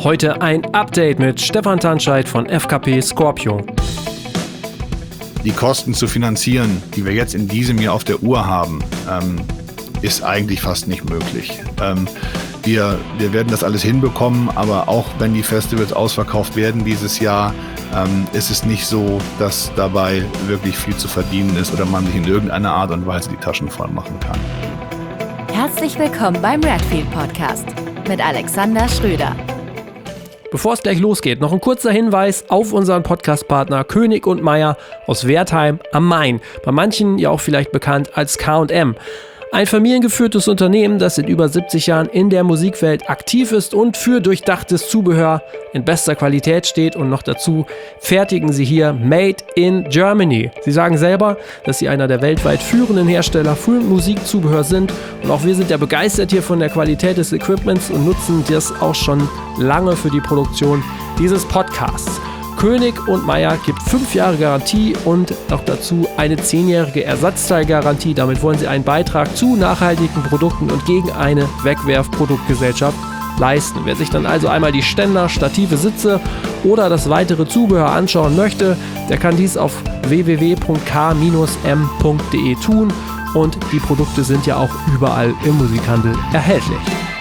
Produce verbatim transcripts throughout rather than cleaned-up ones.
Heute ein Update mit Stefan Tanscheid von F K P Scorpio. Die Kosten zu finanzieren, die wir jetzt in diesem Jahr auf der Uhr haben, ähm, ist eigentlich fast nicht möglich. Ähm, wir, wir werden das alles hinbekommen, aber auch wenn die Festivals ausverkauft werden dieses Jahr, ähm, ist es nicht so, dass dabei wirklich viel zu verdienen ist oder man sich in irgendeiner Art und Weise die Taschen voll machen kann. Herzlich willkommen beim Redfield Podcast mit Alexander Schröder. Bevor es gleich losgeht, noch ein kurzer Hinweis auf unseren Podcast-Partner König und Meier aus Wertheim am Main. Bei manchen ja auch vielleicht bekannt als K und M. Ein familiengeführtes Unternehmen, das seit über siebzig Jahren in der Musikwelt aktiv ist und für durchdachtes Zubehör in bester Qualität steht. Und noch dazu fertigen sie hier Made in Germany. Sie sagen selber, dass sie einer der weltweit führenden Hersteller für Musikzubehör sind. Und auch wir sind ja begeistert hier von der Qualität des Equipments und nutzen das auch schon lange für die Produktion dieses Podcasts. König und Meier gibt fünf Jahre Garantie und noch dazu eine zehnjährige Ersatzteilgarantie. Damit wollen sie einen Beitrag zu nachhaltigen Produkten und gegen eine Wegwerfproduktgesellschaft leisten. Wer sich dann also einmal die Ständer, Stative, Sitze oder das weitere Zubehör anschauen möchte, der kann dies auf w w w punkt k m punkt d e tun und die Produkte sind ja auch überall im Musikhandel erhältlich.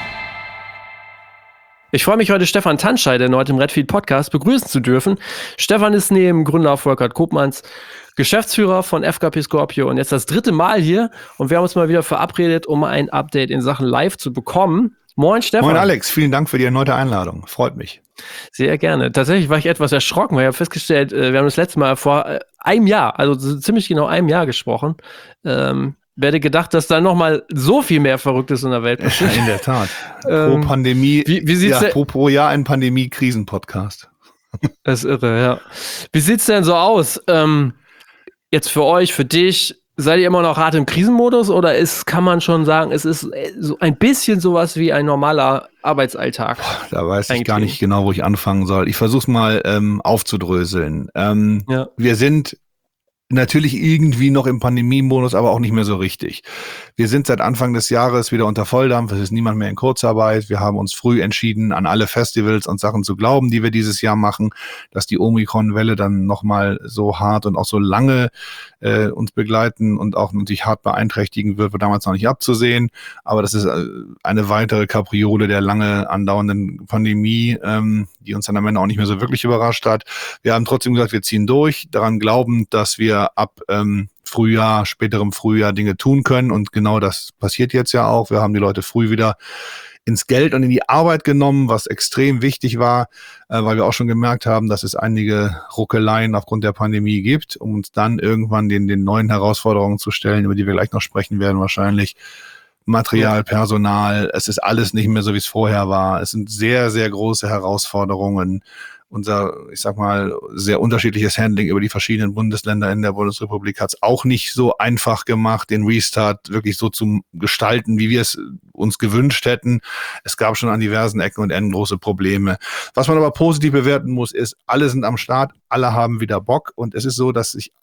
Ich freue mich heute, Stefan Tanscheid, den heute im Redfield Podcast, begrüßen zu dürfen. Stefan ist neben Gründer Volkert Kopmanns Geschäftsführer von F K P Scorpio und jetzt das dritte Mal hier. Und wir haben uns mal wieder verabredet, um ein Update in Sachen Live zu bekommen. Moin, Stefan. Moin, Alex. Vielen Dank für die erneute Einladung. Freut mich. Sehr gerne. Tatsächlich war ich etwas erschrocken, weil ich habe festgestellt, wir haben das letzte Mal vor einem Jahr, also ziemlich genau einem Jahr gesprochen. Ähm, Wer hätte gedacht, dass da nochmal so viel mehr Verrücktes in der Welt passiert? Ja, in der Tat. Ähm, pro Pandemie, wie, wie sieht's ja, denn, pro, pro Jahr ein Pandemie-Krisen-Podcast. Das ist irre, ja. Wie sieht's denn so aus? Ähm, jetzt für euch, für dich, seid ihr immer noch hart im Krisenmodus oder ist, kann man schon sagen, es ist so ein bisschen sowas wie ein normaler Arbeitsalltag? Da weiß ich gar nicht genau, wo ich anfangen soll. Ich versuche es mal ähm, aufzudröseln. Ähm, ja. Wir sind natürlich irgendwie noch im Pandemie-Modus, aber auch nicht mehr so richtig. Wir sind seit Anfang des Jahres wieder unter Volldampf. Es ist niemand mehr in Kurzarbeit. Wir haben uns früh entschieden, an alle Festivals und Sachen zu glauben, die wir dieses Jahr machen, dass die Omikron-Welle dann nochmal so hart und auch so lange äh, uns begleiten und auch natürlich hart beeinträchtigen wird, war damals noch nicht abzusehen. Aber das ist eine weitere Kapriole der lange andauernden Pandemie, ähm, die uns dann am Ende auch nicht mehr so wirklich überrascht hat. Wir haben trotzdem gesagt, wir ziehen durch, daran glauben, dass wir ab ähm, Frühjahr, späterem Frühjahr Dinge tun können und genau das passiert jetzt ja auch. Wir haben die Leute früh wieder ins Geld und in die Arbeit genommen, was extrem wichtig war, äh, weil wir auch schon gemerkt haben, dass es einige Ruckeleien aufgrund der Pandemie gibt, um uns dann irgendwann den, den neuen Herausforderungen zu stellen, über die wir gleich noch sprechen werden wahrscheinlich. Material, Personal, es ist alles nicht mehr so, wie es vorher war. Es sind sehr, sehr große Herausforderungen. Unser, ich sag mal, sehr unterschiedliches Handling über die verschiedenen Bundesländer in der Bundesrepublik hat es auch nicht so einfach gemacht, den Restart wirklich so zu gestalten, wie wir es uns gewünscht hätten. Es gab schon an diversen Ecken und Enden große Probleme. Was man aber positiv bewerten muss, ist, alle sind am Start, alle haben wieder Bock und es ist so, dass sich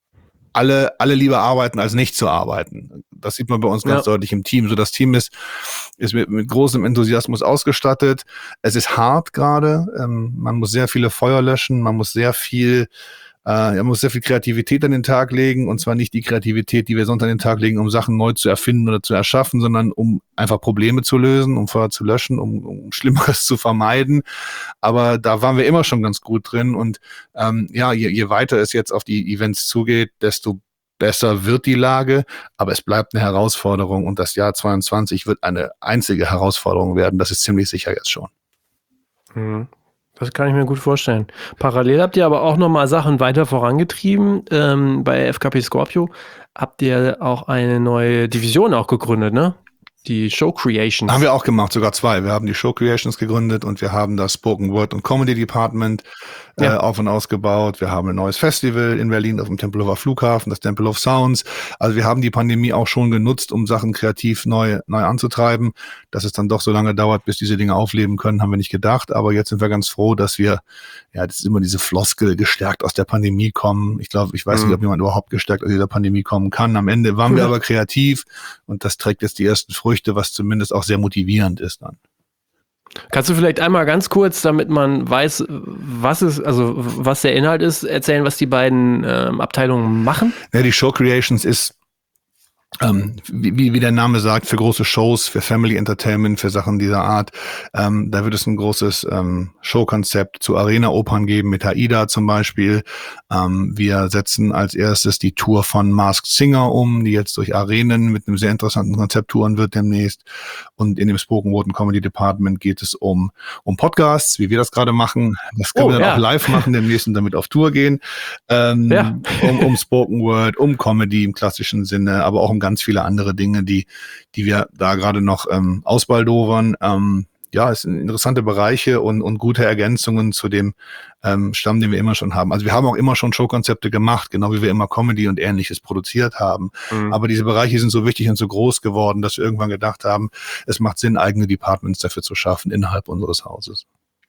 alle, alle lieber arbeiten, als nicht zu arbeiten. Das sieht man bei uns ganz ja. deutlich im Team. So, das Team ist, ist mit, mit großem Enthusiasmus ausgestattet. Es ist hart gerade. Ähm, man muss sehr viele Feuer löschen. Man muss sehr viel, äh, man muss sehr viel Kreativität an den Tag legen. Und zwar nicht die Kreativität, die wir sonst an den Tag legen, um Sachen neu zu erfinden oder zu erschaffen, sondern um einfach Probleme zu lösen, um Feuer zu löschen, um, um Schlimmeres zu vermeiden. Aber da waren wir immer schon ganz gut drin. Und ähm, ja, je, je weiter es jetzt auf die Events zugeht, desto besser wird die Lage, aber es bleibt eine Herausforderung und das Jahr zweiundzwanzig wird eine einzige Herausforderung werden, das ist ziemlich sicher jetzt schon. Das kann ich mir gut vorstellen. Parallel habt ihr aber auch nochmal Sachen weiter vorangetrieben. Ähm, bei F K P Scorpio habt ihr auch eine neue Division auch gegründet, ne? Die Show Creations. Haben wir auch gemacht, sogar zwei. Wir haben die Show Creations gegründet und wir haben das Spoken Word und Comedy Department ja. äh, auf und ausgebaut. Wir haben ein neues Festival in Berlin auf dem Tempelhofer Flughafen, das Temple of Sounds. Also wir haben die Pandemie auch schon genutzt, um Sachen kreativ neu, neu anzutreiben. Dass es dann doch so lange dauert, bis diese Dinge aufleben können, haben wir nicht gedacht. Aber jetzt sind wir ganz froh, dass wir, ja, das ist immer diese Floskel, gestärkt aus der Pandemie kommen. Ich glaube, ich weiß mhm. nicht, ob jemand überhaupt gestärkt aus dieser Pandemie kommen kann. Am Ende waren mhm. wir aber kreativ und das trägt jetzt die ersten Früchte, was zumindest auch sehr motivierend ist dann. Kannst du vielleicht einmal ganz kurz, damit man weiß, was es, also was der Inhalt ist, erzählen, was die beiden ähm, Abteilungen machen? Ja, die Show Creations ist Ähm, wie, wie der Name sagt, für große Shows, für Family Entertainment, für Sachen dieser Art. Ähm, da wird es ein großes ähm, Showkonzept zu Arena-Opern geben, mit Aida zum Beispiel. Ähm, wir setzen als erstes die Tour von Masked Singer um, die jetzt durch Arenen mit einem sehr interessanten Konzept touren wird demnächst. Und in dem Spoken Word and Comedy Department geht es um um Podcasts, wie wir das gerade machen. Das können oh, wir dann ja. auch live machen demnächst und damit auf Tour gehen. Ähm, ja. um, um Spoken Word, um Comedy im klassischen Sinne, aber auch um ganz viele andere Dinge, die die wir da gerade noch ähm, ausbaldowern. Ähm, ja, es sind interessante Bereiche und und gute Ergänzungen zu dem ähm, Stamm, den wir immer schon haben. Also wir haben auch immer schon Showkonzepte gemacht, genau wie wir immer Comedy und Ähnliches produziert haben. Mhm. Aber diese Bereiche sind so wichtig und so groß geworden, dass wir irgendwann gedacht haben, es macht Sinn, eigene Departments dafür zu schaffen innerhalb unseres Hauses.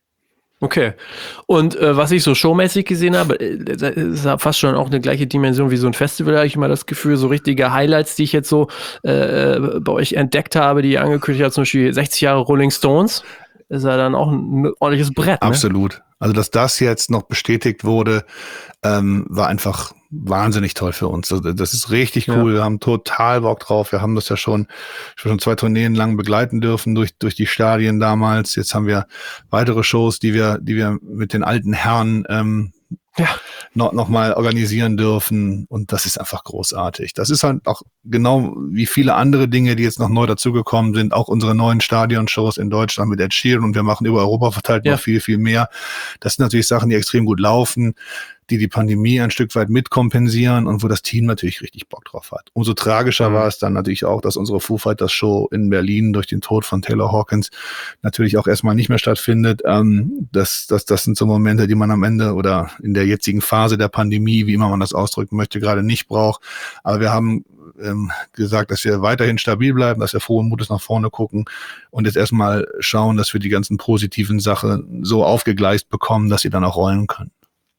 Okay. Und äh, was ich so showmäßig gesehen habe, äh, ist fast schon auch eine gleiche Dimension wie so ein Festival, habe ich immer das Gefühl, so richtige Highlights, die ich jetzt so äh, bei euch entdeckt habe, die ihr angekündigt habt, zum Beispiel sechzig Jahre Rolling Stones, ist ja dann auch ein ordentliches Brett. Ne? Absolut. Also, dass das jetzt noch bestätigt wurde, ähm, war einfach wahnsinnig toll für uns. Also, das ist richtig cool. Ja. Wir haben total Bock drauf. Wir haben das ja schon, schon zwei Tourneen lang begleiten dürfen durch, durch die Stadien damals. Jetzt haben wir weitere Shows, die wir, die wir mit den alten Herren, ähm, ja. noch, noch mal organisieren dürfen. Und das ist einfach großartig. Das ist halt auch genau wie viele andere Dinge, die jetzt noch neu dazugekommen sind. Auch unsere neuen Stadionshows in Deutschland mit Ed Sheeran, und wir machen über Europa verteilt ja. noch viel, viel mehr. Das sind natürlich Sachen, die extrem gut laufen, die die Pandemie ein Stück weit mitkompensieren und wo das Team natürlich richtig Bock drauf hat. Umso tragischer mhm. war es dann natürlich auch, dass unsere Foo Fighters Show in Berlin durch den Tod von Taylor Hawkins natürlich auch erstmal nicht mehr stattfindet. Ähm, das, das, das sind so Momente, die man am Ende oder in der jetzigen Phase der Pandemie, wie immer man das ausdrücken möchte, gerade nicht braucht. Aber wir haben ähm, gesagt, dass wir weiterhin stabil bleiben, dass wir frohen Mutes nach vorne gucken und jetzt erstmal schauen, dass wir die ganzen positiven Sachen so aufgegleist bekommen, dass sie dann auch rollen können.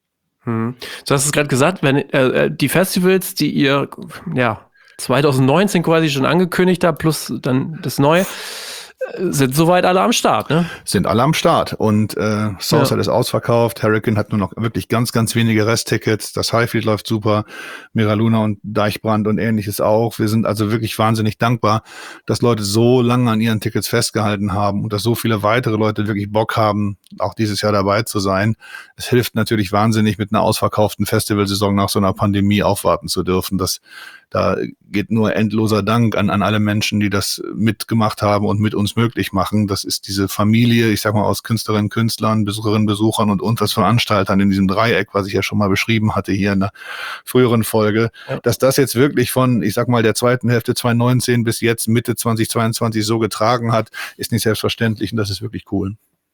Du hast es gerade gesagt, wenn äh, die Festivals, die ihr ja zwanzig neunzehn quasi schon angekündigt habt, plus dann das Neue, sind soweit alle am Start, ne? Sind alle am Start. Und äh, Southside ja. ist ausverkauft. Hurricane hat nur noch wirklich ganz, ganz wenige Resttickets. Das Highfield läuft super. Mira Luna und Deichbrand und Ähnliches auch. Wir sind also wirklich wahnsinnig dankbar, dass Leute so lange an ihren Tickets festgehalten haben und dass so viele weitere Leute wirklich Bock haben, auch dieses Jahr dabei zu sein. Es hilft natürlich wahnsinnig, mit einer ausverkauften Festivalsaison nach so einer Pandemie aufwarten zu dürfen. Das Da geht nur endloser Dank an, an alle Menschen, die das mitgemacht haben und mit uns möglich machen. Das ist diese Familie, ich sag mal, aus Künstlerinnen, Künstlern, Besucherinnen, Besuchern und uns als Veranstaltern in diesem Dreieck, was ich ja schon mal beschrieben hatte hier in der früheren Folge, ja. dass das jetzt wirklich von, ich sag mal, der zweiten Hälfte zwanzig neunzehn bis jetzt Mitte zwanzig zweiundzwanzig so getragen hat, ist nicht selbstverständlich und das ist wirklich cool.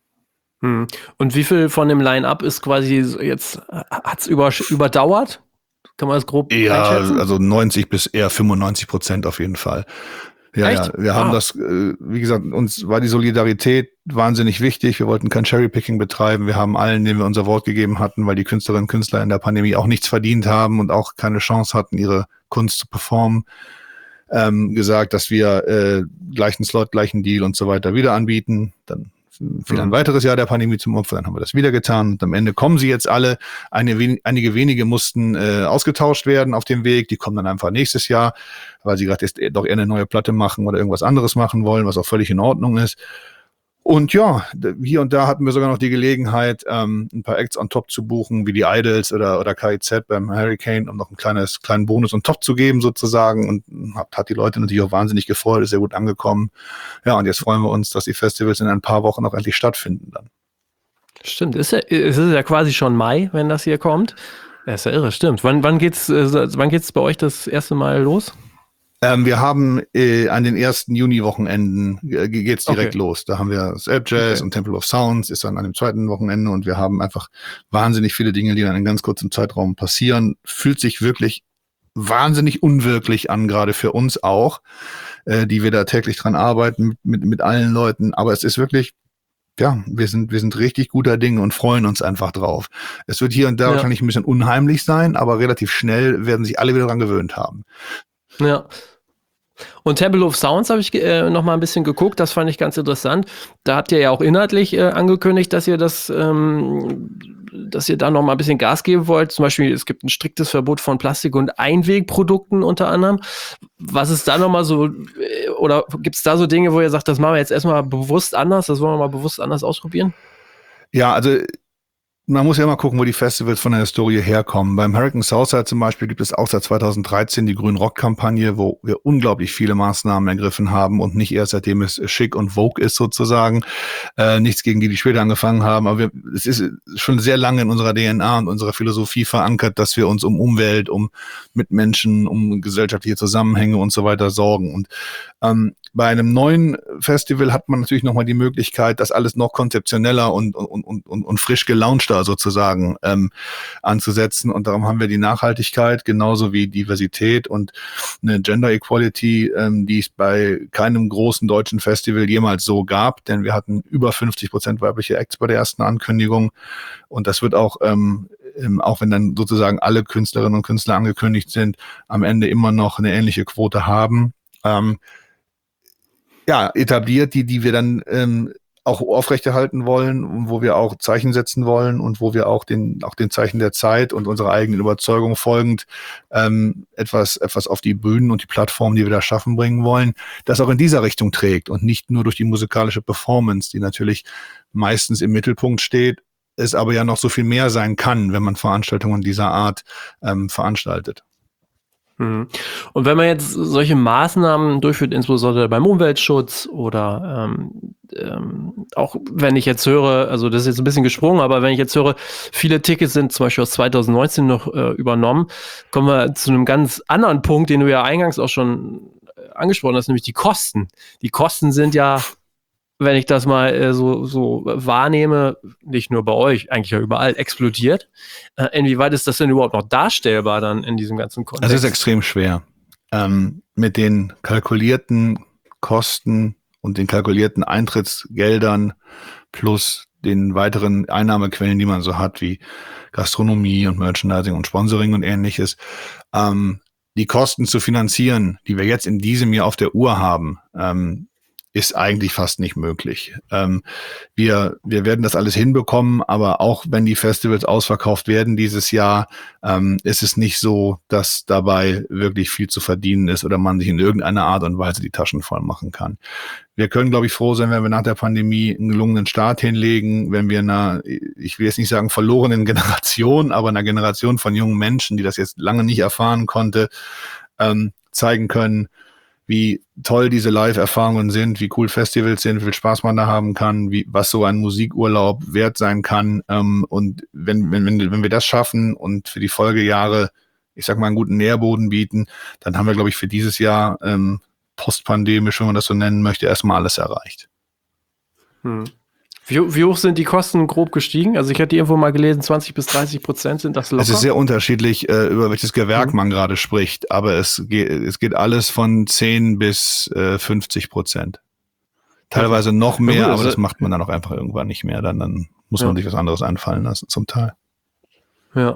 Hm. Und wie viel von dem Line-Up ist quasi jetzt, hat's über, überdauert? Kann man das grob ja, einschätzen? Also neunzig bis eher fünfundneunzig Prozent auf jeden Fall. Ja, Echt? ja, wir ah. haben das, wie gesagt, uns war die Solidarität wahnsinnig wichtig. Wir wollten kein Cherrypicking betreiben. Wir haben allen, denen wir unser Wort gegeben hatten, weil die Künstlerinnen und Künstler in der Pandemie auch nichts verdient haben und auch keine Chance hatten, ihre Kunst zu performen, ähm, gesagt, dass wir äh, gleichen Slot, gleichen Deal und so weiter wieder anbieten. Dann fiel ein weiteres Jahr der Pandemie zum Opfer, dann haben wir das wieder getan und am Ende kommen sie jetzt alle. Eine, einige wenige mussten äh, ausgetauscht werden auf dem Weg, die kommen dann einfach nächstes Jahr, weil sie gerade jetzt doch eher eine neue Platte machen oder irgendwas anderes machen wollen, was auch völlig in Ordnung ist. Und ja, hier und da hatten wir sogar noch die Gelegenheit, ähm, ein paar Acts on top zu buchen, wie die Idols oder oder K I Z beim Hurricane, um noch ein kleines kleinen Bonus on top zu geben sozusagen. Und hat, hat die Leute natürlich auch wahnsinnig gefreut, ist sehr gut angekommen. Ja, und jetzt freuen wir uns, dass die Festivals in ein paar Wochen auch endlich stattfinden dann. Stimmt, ist ja, es ist ja quasi schon Mai, wenn das hier kommt. Ja, ist ja irre, stimmt. Wann, wann geht's, äh, wann geht's bei euch das erste Mal los? Ähm, wir haben äh, an den ersten Juni-Wochenenden äh, geht's direkt okay. los. Da haben wir das App Jazz okay. und Temple of Sounds ist dann an dem zweiten Wochenende und wir haben einfach wahnsinnig viele Dinge, die dann in ganz kurzem Zeitraum passieren. Fühlt sich wirklich wahnsinnig unwirklich an, gerade für uns auch, äh, die wir da täglich dran arbeiten mit, mit, mit allen Leuten. Aber es ist wirklich, ja, wir sind, wir sind richtig guter Dinge und freuen uns einfach drauf. Es wird hier und da ja. wahrscheinlich ein bisschen unheimlich sein, aber relativ schnell werden sich alle wieder dran gewöhnt haben. Ja. Und Temple of Sounds habe ich äh, noch mal ein bisschen geguckt, das fand ich ganz interessant. Da habt ihr ja auch inhaltlich äh, angekündigt, dass ihr das, ähm, dass ihr da noch mal ein bisschen Gas geben wollt. Zum Beispiel, es gibt ein striktes Verbot von Plastik- und Einwegprodukten unter anderem. Was ist da noch mal so, äh, oder gibt es da so Dinge, wo ihr sagt, das machen wir jetzt erstmal bewusst anders, das wollen wir mal bewusst anders ausprobieren? Ja, also man muss ja mal gucken, wo die Festivals von der Historie herkommen. Beim Hurricane Southside zum Beispiel gibt es auch seit zweitausenddreizehn die Grün-Rock-Kampagne, wo wir unglaublich viele Maßnahmen ergriffen haben und nicht erst seitdem es schick und Vogue ist sozusagen. Äh, nichts gegen die, die später angefangen haben, aber wir, es ist schon sehr lange in unserer D N A und unserer Philosophie verankert, dass wir uns um Umwelt, um Mitmenschen, um gesellschaftliche Zusammenhänge und so weiter sorgen. Und ähm, bei einem neuen Festival hat man natürlich nochmal die Möglichkeit, das alles noch konzeptioneller und, und, und, und, und frisch gelaunchter sozusagen ähm, anzusetzen. Und darum haben wir die Nachhaltigkeit genauso wie Diversität und eine Gender Equality, ähm, die es bei keinem großen deutschen Festival jemals so gab. Denn wir hatten über fünfzig Prozent weibliche Acts bei der ersten Ankündigung. Und das wird auch, ähm, auch wenn dann sozusagen alle Künstlerinnen und Künstler angekündigt sind, am Ende immer noch eine ähnliche Quote haben. Ähm, ja, etabliert, die, die wir dann ähm, auch aufrechterhalten wollen, wo wir auch Zeichen setzen wollen und wo wir auch den, auch den Zeichen der Zeit und unserer eigenen Überzeugung folgend ähm, etwas, etwas auf die Bühnen und die Plattformen, die wir da schaffen, bringen wollen, das auch in dieser Richtung trägt und nicht nur durch die musikalische Performance, die natürlich meistens im Mittelpunkt steht, es aber ja noch so viel mehr sein kann, wenn man Veranstaltungen dieser Art ähm, veranstaltet. Und wenn man jetzt solche Maßnahmen durchführt, insbesondere beim Umweltschutz oder ähm, ähm, auch wenn ich jetzt höre, also das ist jetzt ein bisschen gesprungen, aber wenn ich jetzt höre, viele Tickets sind zum Beispiel aus zweitausendneunzehn noch äh, übernommen, kommen wir zu einem ganz anderen Punkt, den du ja eingangs auch schon angesprochen hast, nämlich die Kosten. Die Kosten sind ja, wenn ich das mal äh, so, so wahrnehme, nicht nur bei euch, eigentlich ja überall explodiert. Äh, inwieweit ist das denn überhaupt noch darstellbar dann in diesem ganzen Kontext? Es ist extrem schwer. Ähm, mit den kalkulierten Kosten und den kalkulierten Eintrittsgeldern plus den weiteren Einnahmequellen, die man so hat, wie Gastronomie und Merchandising und Sponsoring und ähnliches, ähm, die Kosten zu finanzieren, die wir jetzt in diesem Jahr auf der Uhr haben, ähm, ist eigentlich fast nicht möglich. Ähm, wir, wir werden das alles hinbekommen, aber auch wenn die Festivals ausverkauft werden dieses Jahr, ähm, ist es nicht so, dass dabei wirklich viel zu verdienen ist oder man sich in irgendeiner Art und Weise die Taschen voll machen kann. Wir können, glaube ich, froh sein, wenn wir nach der Pandemie einen gelungenen Start hinlegen, wenn wir einer, ich will jetzt nicht sagen verlorenen Generation, aber einer Generation von jungen Menschen, die das jetzt lange nicht erfahren konnte, ähm, zeigen können, wie toll diese Live-Erfahrungen sind, wie cool Festivals sind, wie viel Spaß man da haben kann, wie was so ein Musikurlaub wert sein kann. Ähm, und wenn, wenn, wenn wir das schaffen und für die Folgejahre, ich sag mal, einen guten Nährboden bieten, dann haben wir, glaube ich, für dieses Jahr ähm, postpandemisch, wenn man das so nennen möchte, erstmal alles erreicht. Hm. Wie, wie hoch sind die Kosten grob gestiegen? Also ich hatte irgendwo mal gelesen, zwanzig bis dreißig Prozent sind das locker. Es ist sehr unterschiedlich, äh, über welches Gewerk mhm. man gerade spricht, aber es geht, es geht alles von zehn bis äh, fünfzig Prozent. Teilweise noch mehr, ja, gut, aber das macht man dann auch einfach irgendwann nicht mehr. Dann, dann muss ja. man sich was anderes einfallen lassen zum Teil. Ja.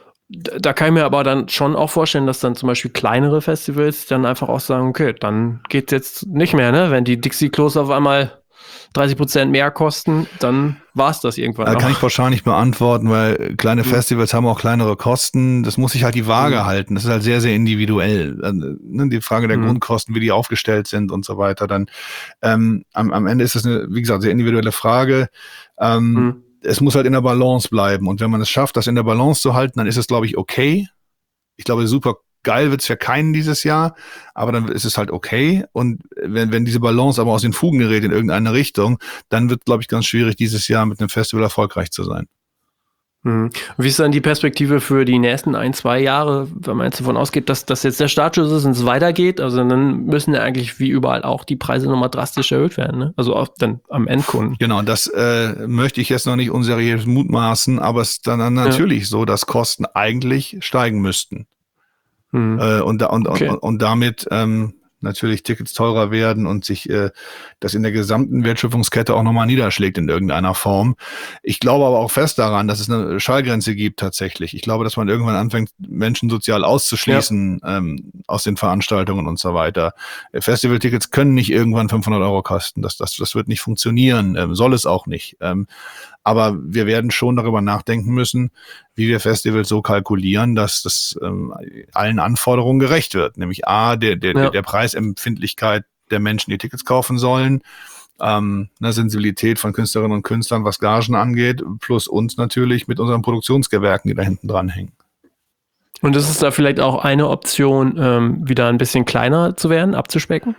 Da kann ich mir aber dann schon auch vorstellen, dass dann zum Beispiel kleinere Festivals dann einfach auch sagen, okay, dann geht's jetzt nicht mehr, ne? Wenn die Dixie-Klos auf einmal dreißig Prozent mehr kosten, dann war es das irgendwann. Da noch. Kann ich pauschal nicht beantworten, weil kleine mhm. Festivals haben auch kleinere Kosten. Das muss sich halt die Waage mhm. halten. Das ist halt sehr, sehr individuell. Die Frage der mhm. Grundkosten, wie die aufgestellt sind und so weiter. Dann ähm, am, am Ende ist es eine, wie gesagt, sehr individuelle Frage. Ähm, mhm. Es muss halt in der Balance bleiben. Und wenn man es schafft, das in der Balance zu halten, dann ist es, glaube ich, okay. Ich glaube, super geil wird's für keinen dieses Jahr, aber dann ist es halt okay. Und wenn, wenn diese Balance aber aus den Fugen gerät in irgendeine Richtung, dann wird, glaube ich, ganz schwierig, dieses Jahr mit einem Festival erfolgreich zu sein. Mhm. Wie ist dann die Perspektive für die nächsten ein, zwei Jahre, wenn man jetzt davon ausgeht, dass das jetzt der Startschuss ist und es weitergeht? Also dann müssen ja eigentlich wie überall auch die Preise nochmal drastisch erhöht werden, ne? Also auch dann am Endkunden. Genau, das äh, möchte ich jetzt noch nicht unseriös mutmaßen, aber es ist dann natürlich ja. so, dass Kosten eigentlich steigen müssten. Mhm. Äh, und, und, okay. und, und damit ähm, natürlich Tickets teurer werden und sich äh, das in der gesamten Wertschöpfungskette auch nochmal niederschlägt in irgendeiner Form. Ich glaube aber auch fest daran, dass es eine Schallgrenze gibt tatsächlich. Ich glaube, dass man irgendwann anfängt, Menschen sozial auszuschließen ja. ähm, aus den Veranstaltungen und so weiter. Festivaltickets können nicht irgendwann fünfhundert Euro kosten. Das, das, das wird nicht funktionieren, ähm, soll es auch nicht. Ähm, aber wir werden schon darüber nachdenken müssen, wie wir Festivals so kalkulieren, dass das ähm, allen Anforderungen gerecht wird. Nämlich A, der, der, ja. der Preisempfindlichkeit der Menschen, die Tickets kaufen sollen, ähm, eine Sensibilität von Künstlerinnen und Künstlern, was Gagen angeht, plus uns natürlich mit unseren Produktionsgewerken, die da hinten dran hängen. Und ist es da vielleicht auch eine Option, ähm, wieder ein bisschen kleiner zu werden, abzuspecken?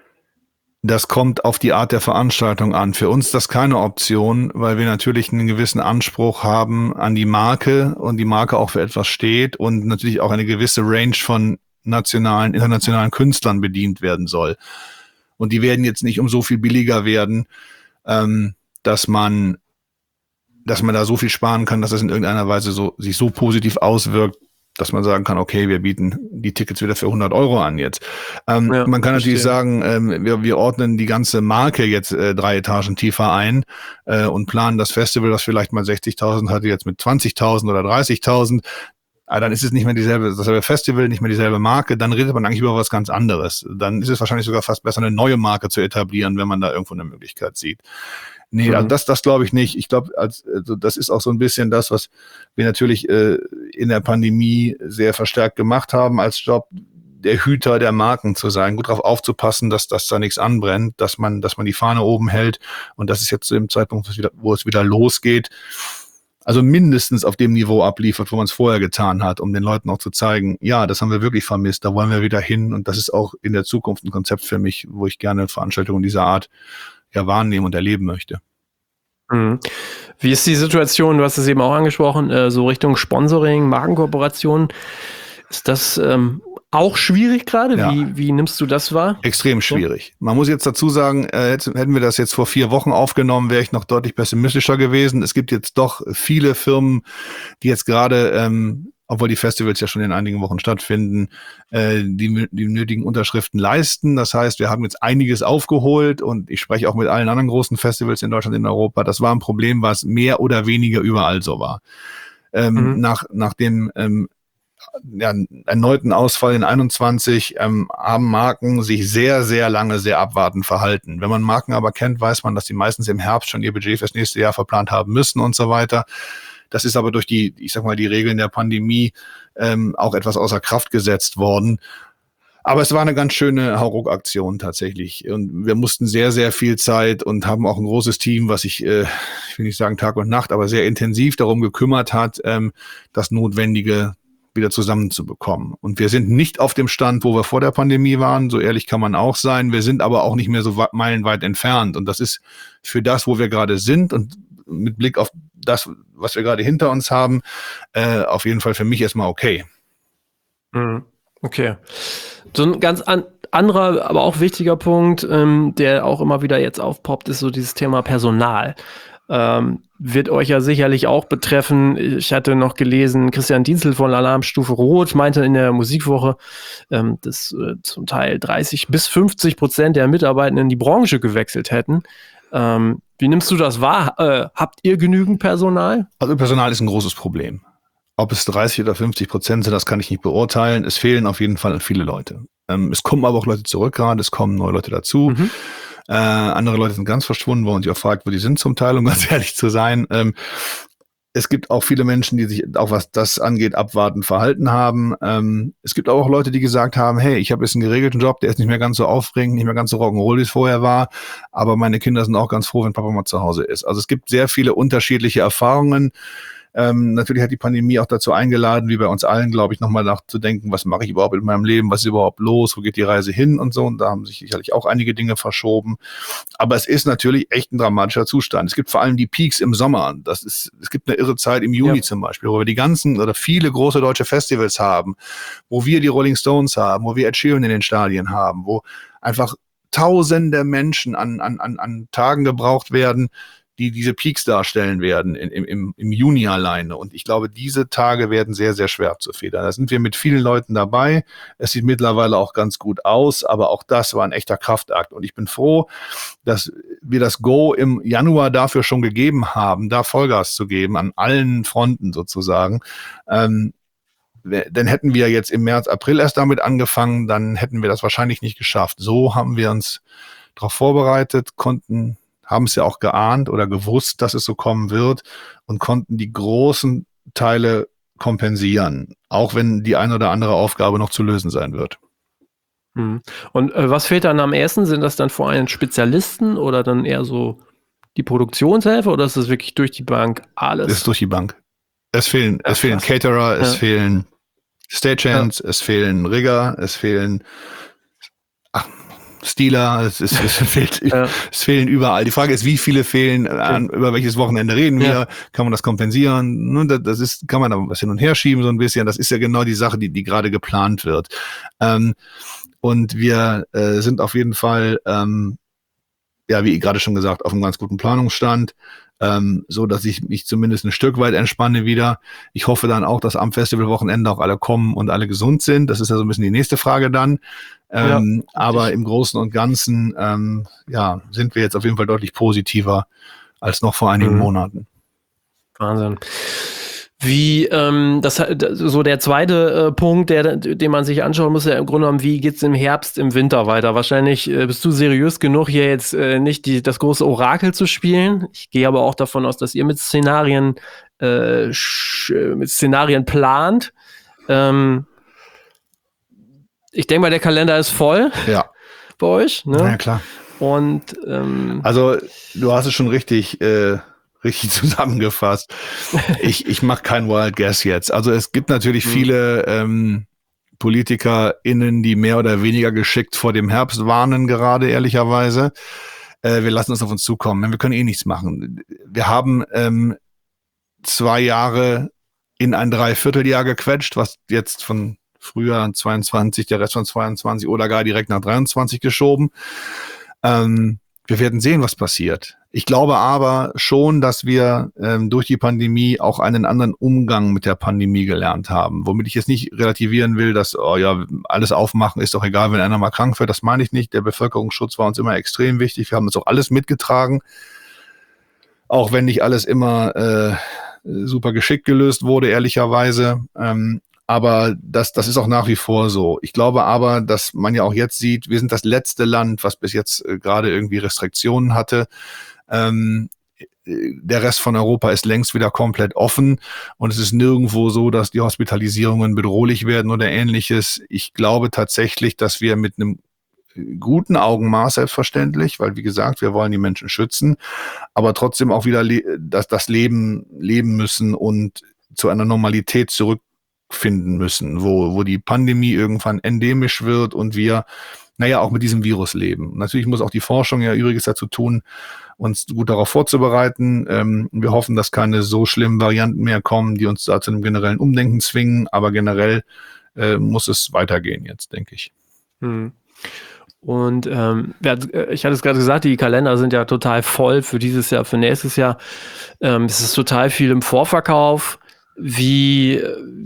Das kommt auf die Art der Veranstaltung an. Für uns ist das keine Option, weil wir natürlich einen gewissen Anspruch haben an die Marke und die Marke auch für etwas steht und natürlich auch eine gewisse Range von nationalen, internationalen Künstlern bedient werden soll. Und die werden jetzt nicht um so viel billiger werden, ähm, dass man, dass man da so viel sparen kann, dass es in irgendeiner Weise so, sich so positiv auswirkt, dass man sagen kann, okay, wir bieten die Tickets wieder für hundert Euro an jetzt. Ähm, ja, man kann natürlich verstehe. sagen, ähm, wir, wir ordnen die ganze Marke jetzt äh, drei Etagen tiefer ein äh, und planen das Festival, das vielleicht mal sechzigtausend hatte, jetzt mit zwanzigtausend oder dreißigtausend. Aber dann ist es nicht mehr dieselbe, dasselbe Festival, nicht mehr dieselbe Marke, dann redet man eigentlich über was ganz anderes. Dann ist es wahrscheinlich sogar fast besser, eine neue Marke zu etablieren, wenn man da irgendwo eine Möglichkeit sieht. Nee, mhm. also das, das glaube ich nicht. Ich glaube, also das ist auch so ein bisschen das, was wir natürlich äh, in der Pandemie sehr verstärkt gemacht haben als Job, der Hüter der Marken zu sein, gut darauf aufzupassen, dass das da nichts anbrennt, dass man, dass man die Fahne oben hält und das ist jetzt zu dem Zeitpunkt, wo es wieder, wo es wieder losgeht, also mindestens auf dem Niveau abliefert, wo man es vorher getan hat, um den Leuten auch zu zeigen, ja, das haben wir wirklich vermisst, da wollen wir wieder hin und das ist auch in der Zukunft ein Konzept für mich, wo ich gerne Veranstaltungen dieser Art ja wahrnehmen und erleben möchte. Mhm. Wie ist die Situation, du hast es eben auch angesprochen, äh, so Richtung Sponsoring, Markenkooperation, ist das ähm, auch schwierig gerade? Ja. Wie, wie nimmst du das wahr? Extrem schwierig. Man muss jetzt dazu sagen, äh, jetzt, hätten wir das jetzt vor vier Wochen aufgenommen, wäre ich noch deutlich pessimistischer gewesen. Es gibt jetzt doch viele Firmen, die jetzt gerade, ähm, obwohl die Festivals ja schon in einigen Wochen stattfinden, äh, die, die nötigen Unterschriften leisten. Das heißt, wir haben jetzt einiges aufgeholt und ich spreche auch mit allen anderen großen Festivals in Deutschland, in Europa. Das war ein Problem, was mehr oder weniger überall so war. Ähm, mhm. Nach, nach dem ähm, ja, erneuten Ausfall in einundzwanzig ähm, haben Marken sich sehr, sehr lange sehr abwartend verhalten. Wenn man Marken aber kennt, weiß man, dass die meistens im Herbst schon ihr Budget fürs nächste Jahr verplant haben müssen und so weiter. Das ist aber durch die, ich sag mal, die Regeln der Pandemie ähm, auch etwas außer Kraft gesetzt worden. Aber es war eine ganz schöne Hauruck-Aktion tatsächlich. Und wir mussten sehr, sehr viel Zeit und haben auch ein großes Team, was sich, äh, ich will nicht sagen Tag und Nacht, aber sehr intensiv darum gekümmert hat, ähm, das Notwendige wieder zusammenzubekommen. Und wir sind nicht auf dem Stand, wo wir vor der Pandemie waren, so ehrlich kann man auch sein. Wir sind aber auch nicht mehr so meilenweit entfernt. Und das ist für das, wo wir gerade sind und mit Blick auf das, was wir gerade hinter uns haben, äh, auf jeden Fall für mich erstmal okay. Okay. So ein ganz an, anderer, aber auch wichtiger Punkt, ähm, der auch immer wieder jetzt aufpoppt, ist so dieses Thema Personal. Ähm, wird euch ja sicherlich auch betreffen. Ich hatte noch gelesen, Christian Dienzel von Alarmstufe Rot meinte in der Musikwoche, ähm, dass äh, zum Teil dreißig bis fünfzig Prozent der Mitarbeitenden die Branche gewechselt hätten. Ähm, wie nimmst du das wahr? Äh, habt ihr genügend Personal? Also Personal ist ein großes Problem. Ob es dreißig oder fünfzig Prozent sind, das kann ich nicht beurteilen. Es fehlen auf jeden Fall viele Leute. Ähm, es kommen aber auch Leute zurück gerade, es kommen neue Leute dazu. Mhm. Äh, andere Leute sind ganz verschwunden, wo man sich auch fragt, wo die sind zum Teil, um ganz ehrlich zu sein. Ähm, es gibt auch viele Menschen, die sich auch was das angeht, abwartend verhalten haben. Ähm, es gibt auch Leute, die gesagt haben, hey, ich habe jetzt einen geregelten Job, der ist nicht mehr ganz so aufregend, nicht mehr ganz so rock'n'roll, wie es vorher war, aber meine Kinder sind auch ganz froh, wenn Papa mal zu Hause ist. Also es gibt sehr viele unterschiedliche Erfahrungen. Ähm, natürlich hat die Pandemie auch dazu eingeladen, wie bei uns allen, glaube ich, nochmal nachzudenken, was mache ich überhaupt in meinem Leben, was ist überhaupt los, wo geht die Reise hin und so. Und da haben sich sicherlich auch einige Dinge verschoben. Aber es ist natürlich echt ein dramatischer Zustand. Es gibt vor allem die Peaks im Sommer. Das ist, es gibt eine irre Zeit im Juni ja. zum Beispiel, wo wir die ganzen oder viele große deutsche Festivals haben, wo wir die Rolling Stones haben, wo wir Ed Sheeran in den Stadien haben, wo einfach tausende Menschen an, an, an, an Tagen gebraucht werden, die diese Peaks darstellen werden im, im, im Juni alleine. Und ich glaube, diese Tage werden sehr, sehr schwer abzufedern. Da sind wir mit vielen Leuten dabei. Es sieht mittlerweile auch ganz gut aus, aber auch das war ein echter Kraftakt. Und ich bin froh, dass wir das Go im Januar dafür schon gegeben haben, da Vollgas zu geben, an allen Fronten sozusagen. Ähm, Denn hätten wir jetzt im März, April erst damit angefangen, dann hätten wir das wahrscheinlich nicht geschafft. So haben wir uns darauf vorbereitet, konnten, haben es ja auch geahnt oder gewusst, dass es so kommen wird und konnten die großen Teile kompensieren, auch wenn die eine oder andere Aufgabe noch zu lösen sein wird. Hm. Und äh, was fehlt dann am ehesten? Sind das dann vor allem Spezialisten oder dann eher so die Produktionshelfer oder ist das wirklich durch die Bank alles? Das ist durch die Bank. Es fehlen, ja, es fehlen Caterer, es ja. fehlen Stagehands, ja. es fehlen Rigger, es fehlen ach, Stealer, es, ist, es, fehlt, ja. es fehlen überall. Die Frage ist, wie viele fehlen, an, über welches Wochenende reden wir, ja. kann man das kompensieren? Das ist, kann man da was hin und her schieben so ein bisschen. Das ist ja genau die Sache, die, die gerade geplant wird. Ähm, und wir äh, sind auf jeden Fall, ähm, ja, wie gerade schon gesagt, auf einem ganz guten Planungsstand. Ähm, so dass ich mich zumindest ein Stück weit entspanne wieder. Ich hoffe dann auch, dass am Festivalwochenende auch alle kommen und alle gesund sind. Das ist ja so ein bisschen die nächste Frage dann. Ähm, ja, aber im Großen und Ganzen ähm, ja, sind wir jetzt auf jeden Fall deutlich positiver als noch vor einigen mhm. Monaten. Wahnsinn. Wie, ähm, das so der zweite äh, Punkt, der, den man sich anschauen muss, ja im Grunde genommen, wie geht's im Herbst, im Winter weiter? Wahrscheinlich äh, bist du seriös genug, hier jetzt äh, nicht die, das große Orakel zu spielen. Ich gehe aber auch davon aus, dass ihr mit Szenarien, äh, sch- mit Szenarien plant. Ähm, ich denke mal, der Kalender ist voll. Ja. Bei euch. Ne? Ja, klar. Und ähm, also du hast es schon richtig äh, richtig zusammengefasst. Ich, ich mache kein Wild Guess jetzt. Also es gibt natürlich mhm. viele ähm, PolitikerInnen, die mehr oder weniger geschickt vor dem Herbst warnen, gerade ehrlicherweise. Äh, wir lassen es auf uns zukommen. Wir können eh nichts machen. Wir haben ähm, zwei Jahre in ein Dreivierteljahr gequetscht, was jetzt von Frühjahr zweiundzwanzig, der Rest von zweiundzwanzig oder gar direkt nach dreiundzwanzig geschoben. Ähm, wir werden sehen, was passiert. Ich glaube aber schon, dass wir ähm, durch die Pandemie auch einen anderen Umgang mit der Pandemie gelernt haben. Womit ich jetzt nicht relativieren will, dass oh ja, alles aufmachen ist doch egal, wenn einer mal krank wird. Das meine ich nicht. Der Bevölkerungsschutz war uns immer extrem wichtig. Wir haben das auch alles mitgetragen. Auch wenn nicht alles immer äh, super geschickt gelöst wurde, ehrlicherweise. Ähm, aber das, das ist auch nach wie vor so. Ich glaube aber, dass man ja auch jetzt sieht, wir sind das letzte Land, was bis jetzt äh, gerade irgendwie Restriktionen hatte. Ähm, der Rest von Europa ist längst wieder komplett offen und es ist nirgendwo so, dass die Hospitalisierungen bedrohlich werden oder ähnliches. Ich glaube tatsächlich, dass wir mit einem guten Augenmaß selbstverständlich, weil wie gesagt, wir wollen die Menschen schützen, aber trotzdem auch wieder le- das, das Leben leben müssen und zu einer Normalität zurückfinden müssen, wo, wo die Pandemie irgendwann endemisch wird und wir naja, auch mit diesem Virus leben. Natürlich muss auch die Forschung ja Übriges dazu tun, uns gut darauf vorzubereiten. Ähm, wir hoffen, dass keine so schlimmen Varianten mehr kommen, die uns da zu einem generellen Umdenken zwingen. Aber generell äh, muss es weitergehen jetzt, denke ich. Hm. Und ähm, ich hatte es gerade gesagt, die Kalender sind ja total voll für dieses Jahr, für nächstes Jahr. Ähm, es ist total viel im Vorverkauf. Wie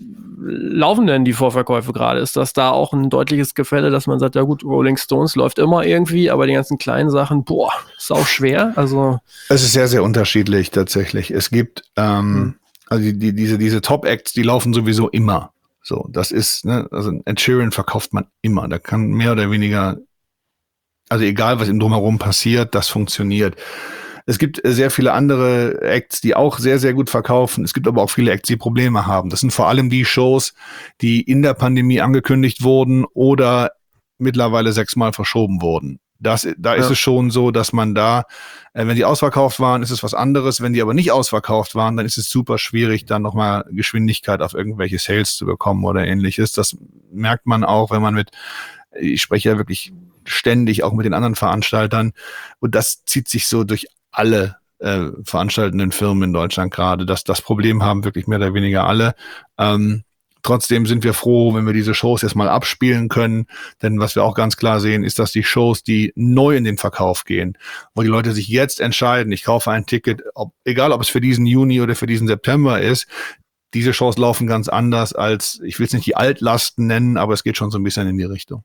laufen denn die Vorverkäufe gerade? Ist das da auch ein deutliches Gefälle, dass man sagt, ja gut, Rolling Stones läuft immer irgendwie, aber die ganzen kleinen Sachen, boah, ist auch schwer. Also es ist sehr, sehr unterschiedlich tatsächlich. Es gibt ähm, hm. also die, die, diese, diese Top-Acts, die laufen sowieso immer. So, das ist, ne, also Ed Sheeran verkauft man immer. Da kann mehr oder weniger, also egal, was ihm drumherum passiert, das funktioniert. Es gibt sehr viele andere Acts, die auch sehr, sehr gut verkaufen. Es gibt aber auch viele Acts, die Probleme haben. Das sind vor allem die Shows, die in der Pandemie angekündigt wurden oder mittlerweile sechsmal verschoben wurden. Das, da ja. ist es schon so, dass man da, äh, wenn die ausverkauft waren, ist es was anderes. Wenn die aber nicht ausverkauft waren, dann ist es super schwierig, dann nochmal Geschwindigkeit auf irgendwelche Sales zu bekommen oder ähnliches. Das merkt man auch, wenn man mit, ich spreche ja wirklich ständig auch mit den anderen Veranstaltern. Und das zieht sich so durch alle äh, veranstaltenden Firmen in Deutschland gerade. Das, das Problem haben wirklich mehr oder weniger alle. Ähm, Trotzdem sind wir froh, wenn wir diese Shows jetzt mal abspielen können. Denn was wir auch ganz klar sehen, ist, dass die Shows, die neu in den Verkauf gehen, wo die Leute sich jetzt entscheiden, ich kaufe ein Ticket, ob, egal ob es für diesen Juni oder für diesen September ist, diese Shows laufen ganz anders als, ich will es nicht die Altlasten nennen, aber es geht schon so ein bisschen in die Richtung.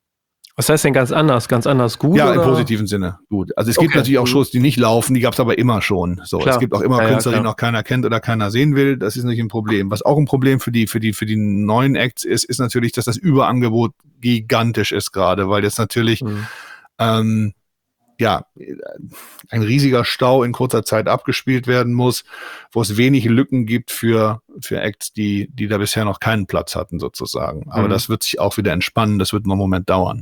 Was heißt denn ganz anders? Ganz anders gut? Ja, oder? im positiven Sinne gut. Also es gibt Okay. natürlich auch Shows, die nicht laufen, die gab es aber immer schon. So, Klar. es gibt auch immer Ja, ja, Künstler, die klar. noch keiner kennt oder keiner sehen will. Das ist nicht ein Problem. Was auch ein Problem für die, für die, für die neuen Acts ist, ist natürlich, dass das Überangebot gigantisch ist gerade, weil jetzt natürlich Mhm. ähm, ja, ein riesiger Stau in kurzer Zeit abgespielt werden muss, wo es wenig Lücken gibt für, für Acts, die, die da bisher noch keinen Platz hatten, sozusagen. Aber Mhm. das wird sich auch wieder entspannen. Das wird noch einen Moment dauern.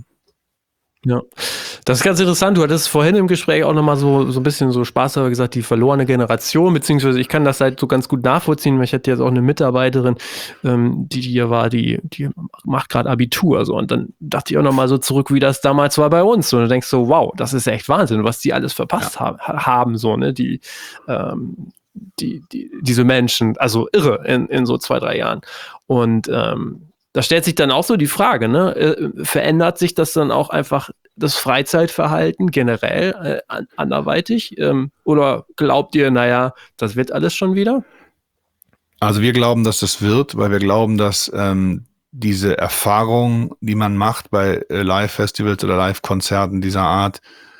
Ja, das ist ganz interessant. Du hattest vorhin im Gespräch auch nochmal so, so ein bisschen so spaßhalber gesagt, die verlorene Generation, beziehungsweise ich kann das halt so ganz gut nachvollziehen, weil ich hatte jetzt auch eine Mitarbeiterin, ähm, die hier war, die, die macht gerade Abitur, so, und dann dachte ich auch nochmal so zurück, wie das damals war bei uns, und du denkst so, wow, das ist echt Wahnsinn, was die alles verpasst ha- haben, so, ne, die, ähm, die, die, diese Menschen, also irre in, in so zwei, drei Jahren. Und ähm, da stellt sich dann auch so die Frage, ne, äh, verändert sich das dann auch einfach das Freizeitverhalten generell äh, an, anderweitig? Ähm, oder glaubt ihr, naja, das wird alles schon wieder? Also wir glauben, dass das wird, weil wir glauben, dass ähm, diese Erfahrung, die man macht bei äh, Live-Festivals oder Live-Konzerten dieser Art,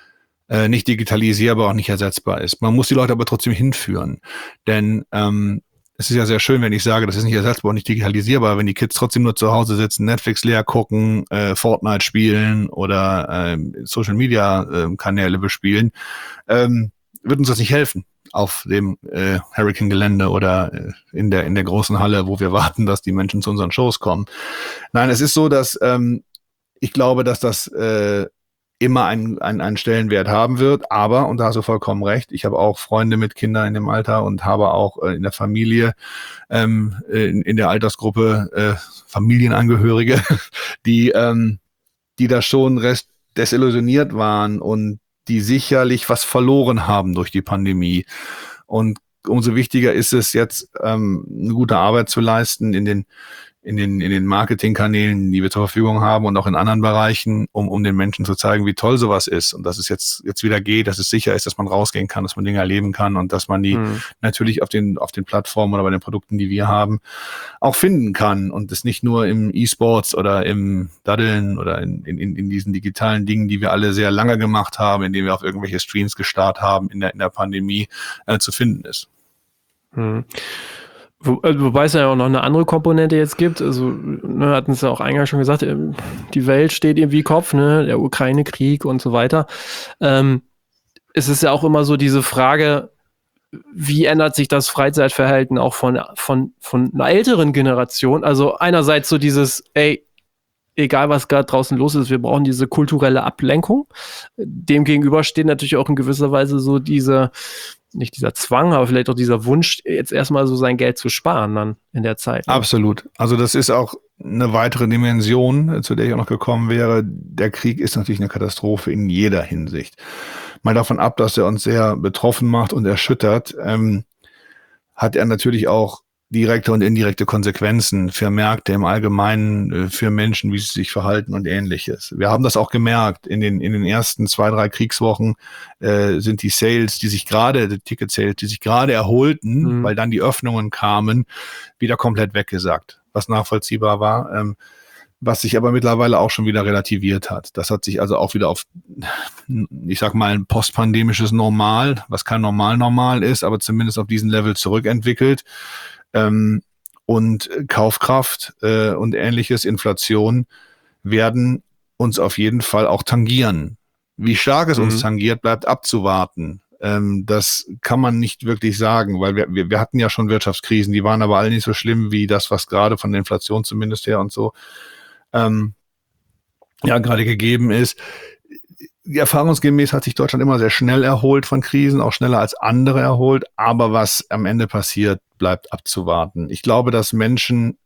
äh, nicht digitalisierbar und nicht ersetzbar ist. Man muss die Leute aber trotzdem hinführen. Denn ähm, es ist ja sehr schön, wenn ich sage, das ist nicht ersetzbar und nicht digitalisierbar, wenn die Kids trotzdem nur zu Hause sitzen, Netflix leer gucken, äh, Fortnite spielen oder ähm, Social-Media-Kanäle bespielen, ähm, wird uns das nicht helfen auf dem äh, Hurricane-Gelände oder äh, in der in der großen Halle, wo wir warten, dass die Menschen zu unseren Shows kommen. Nein, es ist so, dass ähm, ich glaube, dass das äh, immer einen, einen, einen Stellenwert haben wird, aber, und da hast du vollkommen recht, ich habe auch Freunde mit Kindern in dem Alter und habe auch äh, in der Familie, ähm, in, in der Altersgruppe äh, Familienangehörige, die, ähm, die da schon rest desillusioniert waren und die sicherlich was verloren haben durch die Pandemie. Und umso wichtiger ist es jetzt, ähm, eine gute Arbeit zu leisten in den in den, in den Marketingkanälen, die wir zur Verfügung haben und auch in anderen Bereichen, um, um den Menschen zu zeigen, wie toll sowas ist und dass es jetzt, jetzt wieder geht, dass es sicher ist, dass man rausgehen kann, dass man Dinge erleben kann und dass man die Mhm. natürlich auf den, auf den Plattformen oder bei den Produkten, die wir haben, auch finden kann und es nicht nur im E-Sports oder im Daddeln oder in, in, in diesen digitalen Dingen, die wir alle sehr lange gemacht haben, indem wir auf irgendwelche Streams gestartet haben in der, in der Pandemie, äh, zu finden ist. Mhm. Wo, äh, wobei es ja auch noch eine andere Komponente jetzt gibt. Also, ne, hatten es ja auch eingangs schon gesagt, ähm, die Welt steht irgendwie Kopf, ne, der Ukraine-Krieg und so weiter. Ähm, es ist ja auch immer so diese Frage, wie ändert sich das Freizeitverhalten auch von, von, von einer älteren Generation? Also einerseits so dieses, ey, egal was gerade draußen los ist, wir brauchen diese kulturelle Ablenkung. Demgegenüber steht natürlich auch in gewisser Weise so diese, nicht dieser Zwang, aber vielleicht auch dieser Wunsch, jetzt erstmal so sein Geld zu sparen dann in der Zeit. Ne? Absolut. Also das ist auch eine weitere Dimension, zu der ich auch noch gekommen wäre. Der Krieg ist natürlich eine Katastrophe in jeder Hinsicht. Mal davon ab, dass er uns sehr betroffen macht und erschüttert, ähm, hat er natürlich auch direkte und indirekte Konsequenzen für Märkte im Allgemeinen, für Menschen, wie sie sich verhalten und Ähnliches. Wir haben das auch gemerkt. In den, in den ersten zwei, drei Kriegswochen äh, sind die Sales, die sich gerade, die Ticket-Sales, die sich gerade erholten, mhm. weil dann die Öffnungen kamen, wieder komplett weggesackt, was nachvollziehbar war. Ähm, was sich aber mittlerweile auch schon wieder relativiert hat. Das hat sich also auch wieder auf, ich sag mal, ein postpandemisches Normal, was kein Normal-Normal ist, aber zumindest auf diesen Level zurückentwickelt. Ähm, und Kaufkraft äh, und ähnliches, Inflation, werden uns auf jeden Fall auch tangieren. Wie stark es mhm. uns tangiert, bleibt abzuwarten. Ähm, das kann man nicht wirklich sagen, weil wir, wir, wir hatten ja schon Wirtschaftskrisen, die waren aber alle nicht so schlimm wie das, was gerade von der Inflation zumindest her und so ähm, ja gerade gegeben ist. Erfahrungsgemäß hat sich Deutschland immer sehr schnell erholt von Krisen, auch schneller als andere erholt. Aber was am Ende passiert, bleibt abzuwarten. Ich glaube, dass Menschen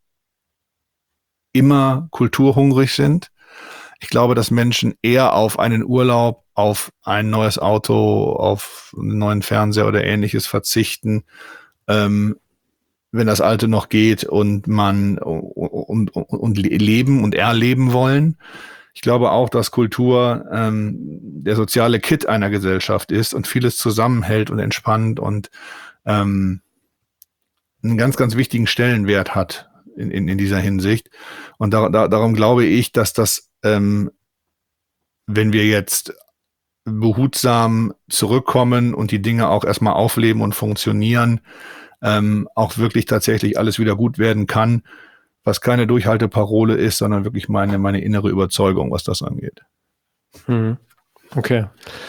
immer kulturhungrig sind. Ich glaube, dass Menschen eher auf einen Urlaub, auf ein neues Auto, auf einen neuen Fernseher oder Ähnliches verzichten, ähm, wenn das Alte noch geht und man und, und, und leben und erleben wollen. Ich glaube auch, dass Kultur ähm, der soziale Kit einer Gesellschaft ist und vieles zusammenhält und entspannt und ähm, einen ganz, ganz wichtigen Stellenwert hat in, in, in dieser Hinsicht. Und da, da, darum glaube ich, dass das, ähm, wenn wir jetzt behutsam zurückkommen und die Dinge auch erstmal aufleben und funktionieren, ähm, auch wirklich tatsächlich alles wieder gut werden kann, was keine Durchhalteparole ist, sondern wirklich meine, meine innere Überzeugung, was das angeht. Hm. Okay.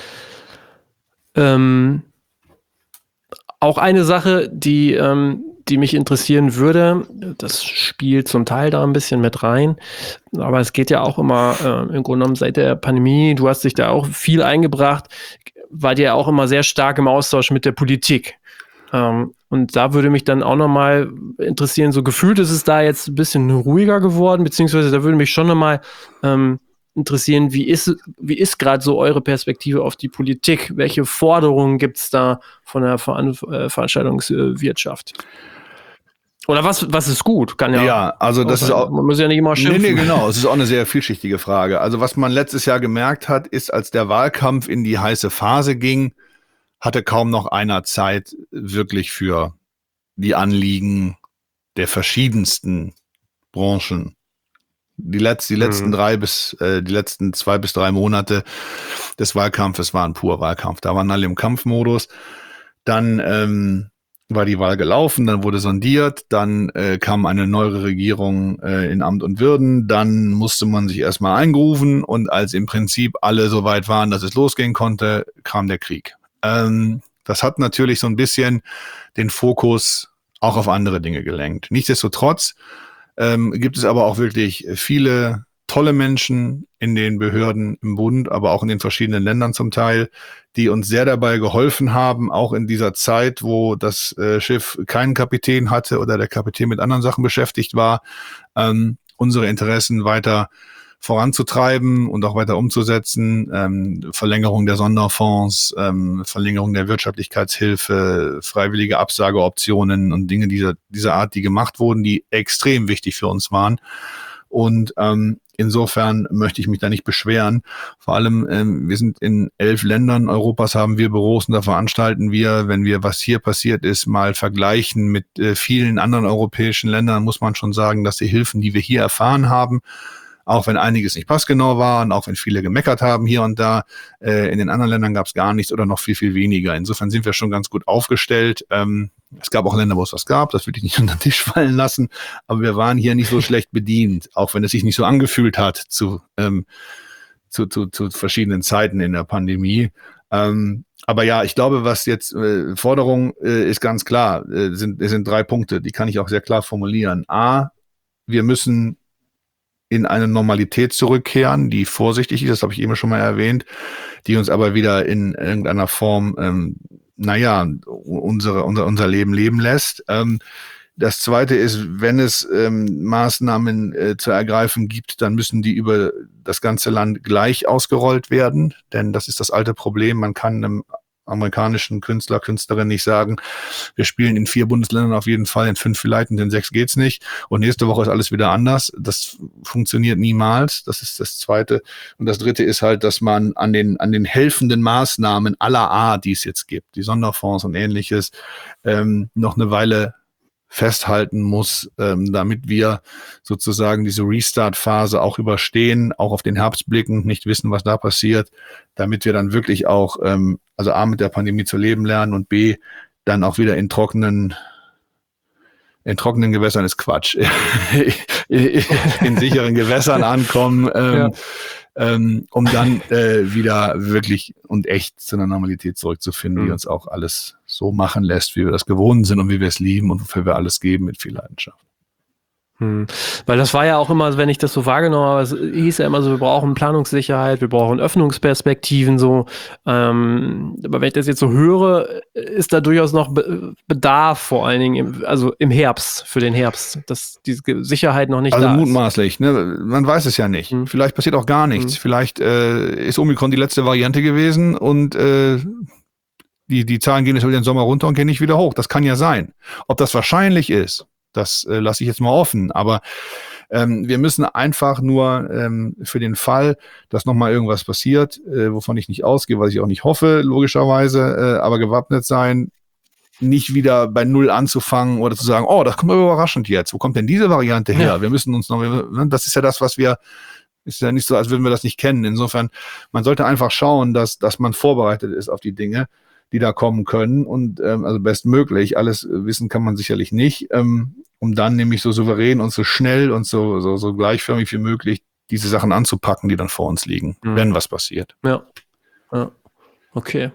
Ähm, auch eine Sache, die, ähm, die mich interessieren würde, das spielt zum Teil da ein bisschen mit rein, aber es geht ja auch immer äh, im Grunde genommen seit der Pandemie, du hast dich da auch viel eingebracht, war dir auch immer sehr stark im Austausch mit der Politik. Ähm, und da würde mich dann auch nochmal interessieren, so gefühlt ist es da jetzt ein bisschen ruhiger geworden, beziehungsweise da würde mich schon nochmal ähm, interessieren, wie ist, wie ist gerade so eure Perspektive auf die Politik? Welche Forderungen gibt es da von der Veran- äh, Veranstaltungswirtschaft? Oder was, was ist gut? Kann ja, Ja, also das ist auch. Man muss ja nicht immer schimpfen. Nee, nee, genau. Es ist auch eine sehr vielschichtige Frage. Also was man letztes Jahr gemerkt hat, ist, als der Wahlkampf in die heiße Phase ging, hatte kaum noch einer Zeit wirklich für die Anliegen der verschiedensten Branchen. Die, Letz-, die letzten mhm. drei bis, äh, die letzten zwei bis drei Monate des Wahlkampfes waren pur Wahlkampf. Da waren alle im Kampfmodus. Dann ähm, war die Wahl gelaufen, dann wurde sondiert, dann äh, kam eine neue Regierung äh, in Amt und Würden, dann musste man sich erstmal eingrooven und als im Prinzip alle so weit waren, dass es losgehen konnte, kam der Krieg. Ähm, das hat natürlich so ein bisschen den Fokus auch auf andere Dinge gelenkt. Nichtsdestotrotz ähm, gibt es aber auch wirklich viele tolle Menschen in den Behörden im Bund, aber auch in den verschiedenen Ländern zum Teil, die uns sehr dabei geholfen haben, auch in dieser Zeit, wo das äh, Schiff keinen Kapitän hatte oder der Kapitän mit anderen Sachen beschäftigt war, ähm, unsere Interessen weiter voranzutreiben und auch weiter umzusetzen. Ähm, Verlängerung der Sonderfonds, ähm, Verlängerung der Wirtschaftlichkeitshilfe, freiwillige Absageoptionen und Dinge dieser, dieser Art, die gemacht wurden, die extrem wichtig für uns waren. Und ähm, insofern möchte ich mich da nicht beschweren. Vor allem, ähm, wir sind in elf Ländern Europas, haben wir Büros und da veranstalten wir, wenn wir, was hier passiert ist, mal vergleichen mit äh, vielen anderen europäischen Ländern, muss man schon sagen, dass die Hilfen, die wir hier erfahren haben, auch wenn einiges nicht passgenau war und auch wenn viele gemeckert haben hier und da, äh, in den anderen Ländern gab es gar nichts oder noch viel, viel weniger. Insofern sind wir schon ganz gut aufgestellt. Ähm, es gab auch Länder, wo es was gab, das würde ich nicht unter den Tisch fallen lassen, aber wir waren hier nicht so schlecht bedient, auch wenn es sich nicht so angefühlt hat zu, ähm, zu, zu, zu verschiedenen Zeiten in der Pandemie. Ähm, aber ja, ich glaube, was jetzt äh, Forderung äh, ist ganz klar, äh, sind, es sind drei Punkte, die kann ich auch sehr klar formulieren. A, wir müssen in eine Normalität zurückkehren, die vorsichtig ist, das habe ich eben schon mal erwähnt, die uns aber wieder in irgendeiner Form, ähm, naja, unsere, unser, unser Leben leben lässt. Ähm, das Zweite ist, wenn es ähm, Maßnahmen äh, zu ergreifen gibt, dann müssen die über das ganze Land gleich ausgerollt werden, denn das ist das alte Problem. Man kann einem amerikanischen Künstler, Künstlerin nicht sagen, wir spielen in vier Bundesländern auf jeden Fall, in fünf vielleicht und in sechs geht's nicht und nächste Woche ist alles wieder anders. Das funktioniert niemals. Das ist das Zweite. Und das Dritte ist halt, dass man an den, an den helfenden Maßnahmen aller Art, die es jetzt gibt, die Sonderfonds und ähnliches, ähm, noch eine Weile festhalten muss, ähm, damit wir sozusagen diese Restart-Phase auch überstehen, auch auf den Herbst blicken, nicht wissen, was da passiert, damit wir dann wirklich auch, ähm, also A, mit der Pandemie zu leben lernen und B, dann auch wieder in trockenen, in trockenen Gewässern ist Quatsch, in sicheren Gewässern ankommen, ähm, ja. ähm, um dann äh, wieder wirklich und echt zu einer Normalität zurückzufinden, mhm. die uns auch alles so machen lässt, wie wir das gewohnt sind und wie wir es lieben und wofür wir alles geben mit viel Leidenschaft. Hm. Weil das war ja auch immer, wenn ich das so wahrgenommen habe, es hieß ja immer so, wir brauchen Planungssicherheit, wir brauchen Öffnungsperspektiven, so. Ähm, aber wenn ich das jetzt so höre, ist da durchaus noch Be- Bedarf, vor allen Dingen, im, also im Herbst, für den Herbst, dass diese Sicherheit noch nicht also da ist. Also mutmaßlich, ne? Man weiß es ja nicht. Hm. Vielleicht passiert auch gar nichts. Hm. Vielleicht äh, ist Omikron die letzte Variante gewesen und äh, die, die Zahlen gehen jetzt über den Sommer runter und gehen nicht wieder hoch. Das kann ja sein. Ob das wahrscheinlich ist, das äh, lasse ich jetzt mal offen. Aber ähm, wir müssen einfach nur ähm, für den Fall, dass nochmal irgendwas passiert, äh, wovon ich nicht ausgehe, was ich auch nicht hoffe, logischerweise, äh, aber gewappnet sein, nicht wieder bei Null anzufangen oder zu sagen, oh, das kommt aber überraschend jetzt. Wo kommt denn diese Variante her? Ja. Wir müssen uns noch, das ist ja das, was wir, ist ja nicht so, als würden wir das nicht kennen. Insofern, man sollte einfach schauen, dass, dass man vorbereitet ist auf die Dinge, die da kommen können und ähm, also bestmöglich. Alles wissen kann man sicherlich nicht, ähm, um dann nämlich so souverän und so schnell und so, so, so gleichförmig wie möglich diese Sachen anzupacken, die dann vor uns liegen, mhm. wenn was passiert. Ja, ja. Okay.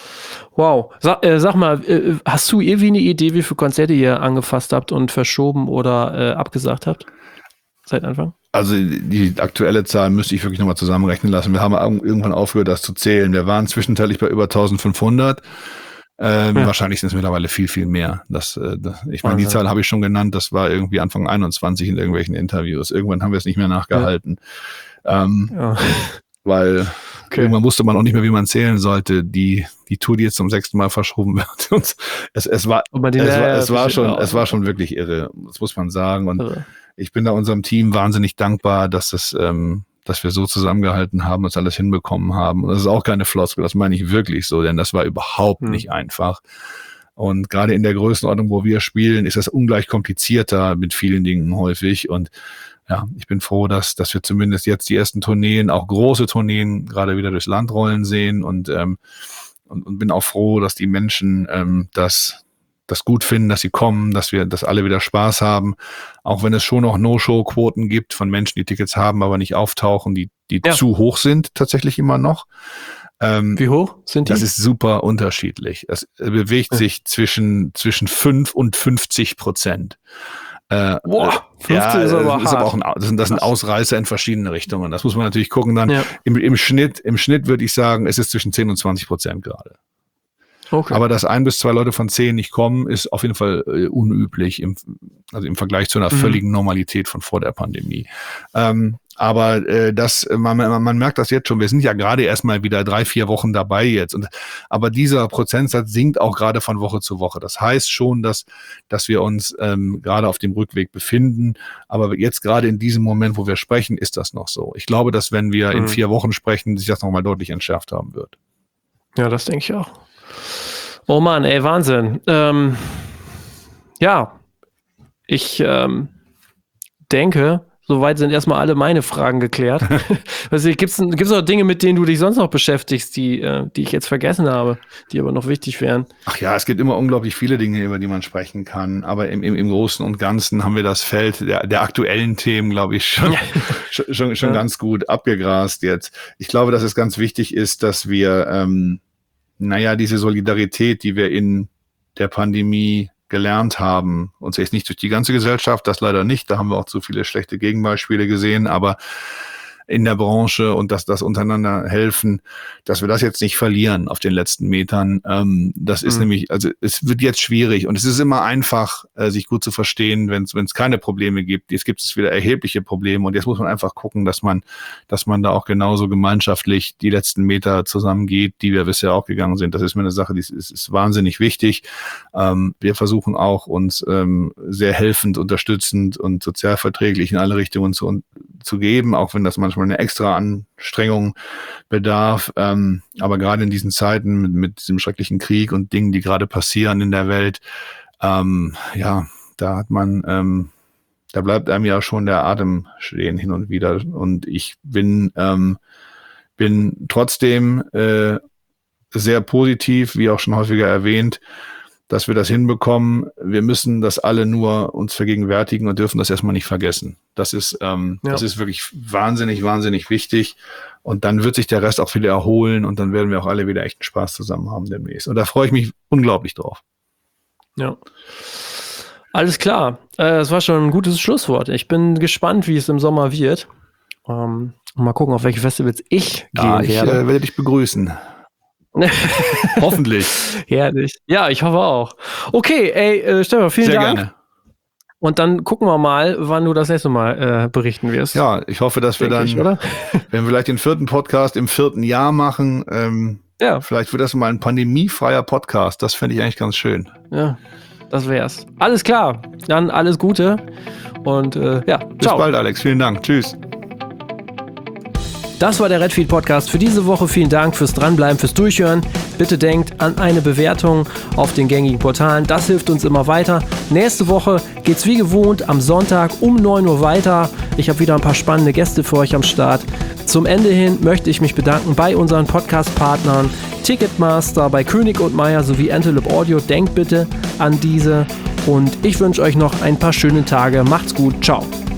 Wow. Sag, äh, sag mal, äh, hast du irgendwie eine Idee, wie viele Konzerte ihr angefasst habt und verschoben oder äh, abgesagt habt? Seit Anfang? Also die aktuelle Zahl müsste ich wirklich nochmal zusammenrechnen lassen. Wir haben irgendwann aufgehört, das zu zählen. Wir waren zwischenzeitlich bei über eintausendfünfhundert. Ähm, ja. Wahrscheinlich sind es mittlerweile viel, viel mehr. Das, äh, das, ich meine, die Zahl habe ich schon genannt. Das war irgendwie Anfang einundzwanzig in irgendwelchen Interviews. Irgendwann haben wir es nicht mehr nachgehalten. Ja. Ähm, ja. Weil okay. irgendwann wusste man auch nicht mehr, wie man zählen sollte. Die, die Tour, die jetzt zum sechsten Mal verschoben wird. Und es, es war, es war, es war schon, es war schon wirklich irre. Das muss man sagen. Und irre. Ich bin da unserem Team wahnsinnig dankbar, dass das, ähm, dass wir so zusammengehalten haben, uns alles hinbekommen haben. Und das ist auch keine Floskel, das meine ich wirklich so, denn das war überhaupt hm. nicht einfach. Und gerade in der Größenordnung, wo wir spielen, ist das ungleich komplizierter mit vielen Dingen häufig. Und ja, ich bin froh, dass, dass wir zumindest jetzt die ersten Tourneen, auch große Tourneen, gerade wieder durchs Land rollen sehen. Und, ähm, und, und bin auch froh, dass die Menschen ähm, das das gut finden, dass sie kommen, dass wir, dass alle wieder Spaß haben, auch wenn es schon noch No-Show-Quoten gibt von Menschen, die Tickets haben, aber nicht auftauchen, die, die ja. zu hoch sind, tatsächlich immer noch. Ähm, Wie hoch sind die? Das ist super unterschiedlich. Es bewegt ja. sich zwischen, zwischen fünf und fünfzig Prozent. Äh, Boah, fünfzig ja, ist aber das, ist aber auch ein, das, sind, das sind Ausreißer in verschiedene Richtungen. Das muss man natürlich gucken. Dann ja. im, im Schnitt, im Schnitt würde ich sagen, es ist zwischen zehn und zwanzig Prozent gerade. Okay. Aber dass ein bis zwei Leute von zehn nicht kommen, ist auf jeden Fall äh, unüblich, im, also im Vergleich zu einer mhm. völligen Normalität von vor der Pandemie. Ähm, aber äh, das, man, man merkt das jetzt schon, wir sind ja gerade erst mal wieder drei, vier Wochen dabei jetzt. Und, aber dieser Prozentsatz sinkt auch gerade von Woche zu Woche. Das heißt schon, dass, dass wir uns ähm, gerade auf dem Rückweg befinden. Aber jetzt gerade in diesem Moment, wo wir sprechen, ist das noch so. Ich glaube, dass wenn wir mhm. in vier Wochen sprechen, sich das nochmal deutlich entschärft haben wird. Ja, das denke ich auch. Oh Mann, ey, Wahnsinn. Ähm, ja, ich ähm, denke, soweit sind erstmal alle meine Fragen geklärt. Also, gibt es noch Dinge, mit denen du dich sonst noch beschäftigst, die, äh, die ich jetzt vergessen habe, die aber noch wichtig wären? Ach ja, es gibt immer unglaublich viele Dinge, über die man sprechen kann. Aber im, im, im Großen und Ganzen haben wir das Feld der, der aktuellen Themen, glaube ich, schon, schon, schon, schon ja. ganz gut abgegrast jetzt. Ich glaube, dass es ganz wichtig ist, dass wir ähm, naja, diese Solidarität, die wir in der Pandemie gelernt haben, uns jetzt nicht durch die ganze Gesellschaft, das leider nicht, da haben wir auch zu viele schlechte Gegenbeispiele gesehen, aber in der Branche und dass das untereinander helfen, dass wir das jetzt nicht verlieren auf den letzten Metern. Ähm, das ist mhm. nämlich, also es wird jetzt schwierig und es ist immer einfach, äh, sich gut zu verstehen, wenn es keine Probleme gibt. Jetzt gibt es wieder erhebliche Probleme und jetzt muss man einfach gucken, dass man, dass man da auch genauso gemeinschaftlich die letzten Meter zusammengeht, die wir bisher auch gegangen sind. Das ist mir eine Sache, die ist, ist wahnsinnig wichtig. Ähm, wir versuchen auch uns ähm, sehr helfend, unterstützend und sozialverträglich in alle Richtungen zu, zu geben, auch wenn das manchmal eine extra Anstrengung bedarf. Ähm, aber gerade in diesen Zeiten mit, mit diesem schrecklichen Krieg und Dingen, die gerade passieren in der Welt, ähm, ja, da hat man, ähm, da bleibt einem ja schon der Atem stehen hin und wieder. Und ich bin, ähm, bin trotzdem äh, sehr positiv, wie auch schon häufiger erwähnt, dass wir das hinbekommen. Wir müssen das alle nur uns vergegenwärtigen und dürfen das erstmal nicht vergessen. Das ist, ähm, ja. das ist wirklich wahnsinnig, wahnsinnig wichtig. Und dann wird sich der Rest auch wieder erholen und dann werden wir auch alle wieder echten Spaß zusammen haben demnächst. Und da freue ich mich unglaublich drauf. Ja. Alles klar. Äh, das war schon ein gutes Schlusswort. Ich bin gespannt, wie es im Sommer wird. Ähm, mal gucken, auf welche Festivals ich ja, gehen ich, werde. Ich äh, werde dich begrüßen. Hoffentlich. Herrlich. Ja, ich hoffe auch. Okay, ey, äh, Stefan, vielen Sehr Dank. Gerne. Und dann gucken wir mal, wann du das nächste Mal äh, berichten wirst. Ja, ich hoffe, dass wir dann, ich, oder? wenn wir vielleicht den vierten Podcast im vierten Jahr machen, ähm, Ja. Vielleicht wird das mal ein pandemiefreier Podcast. Das fände ich eigentlich ganz schön. Ja, das wär's. Alles klar. Dann alles Gute. Und äh, ja, bis ciao. bald, Alex. Vielen Dank. Tschüss. Das war der Redfield Podcast für diese Woche. Vielen Dank fürs Dranbleiben, fürs Durchhören. Bitte denkt an eine Bewertung auf den gängigen Portalen. Das hilft uns immer weiter. Nächste Woche geht's wie gewohnt am Sonntag um neun Uhr weiter. Ich habe wieder ein paar spannende Gäste für euch am Start. Zum Ende hin möchte ich mich bedanken bei unseren Podcast-Partnern Ticketmaster, bei König und Meyer sowie Antelope Audio. Denkt bitte an diese. Und ich wünsche euch noch ein paar schöne Tage. Macht's gut. Ciao.